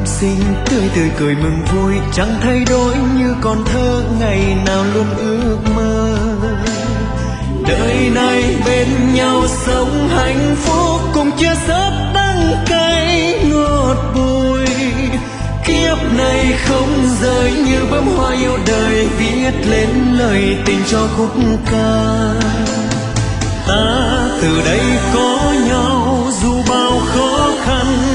sinh tươi tươi cười mừng vui, chẳng thay đổi như còn thơ ngày nào luôn ước mơ. Đời này bên nhau sống hạnh phúc, cùng chia sớt đắng cay ngọt bùi. Kiếp này không rời như bướm hoa yêu đời, viết lên lời tình cho khúc ca. Ta từ đây có nhau dù bao khó khăn,